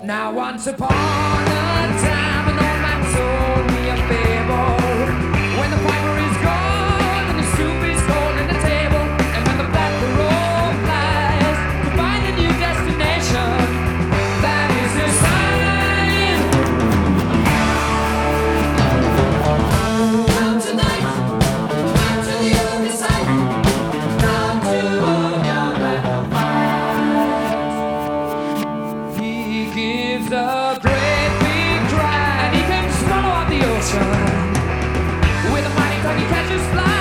Now once upon a time an old man told me a fable. When the fiber is gone and the soup is cold in the table, and when the black road flies to find a new destination, that is the sign. Come tonight, come to the other side, come to young and fight. He gives a great big cry, and he can swallow up the ocean. With a mighty tongue he catches flies.